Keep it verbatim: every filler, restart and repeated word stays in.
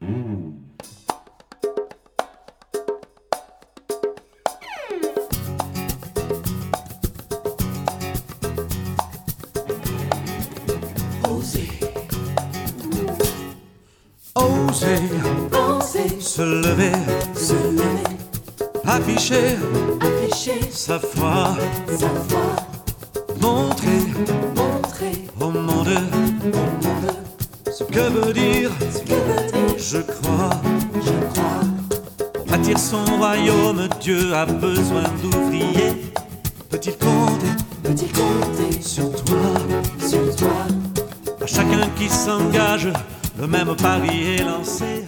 Oser, Oser, oser, se lever, se lever, afficher afficher sa foi, sa foi, montrer montrer au monde au monde ce que veut dire, ce que veut dire, je crois. je crois. Pour bâtir son royaume, Dieu a besoin d'ouvriers. Peut-il compter Peut-il compter sur toi? sur toi? À chacun qui s'engage, le même pari est lancé.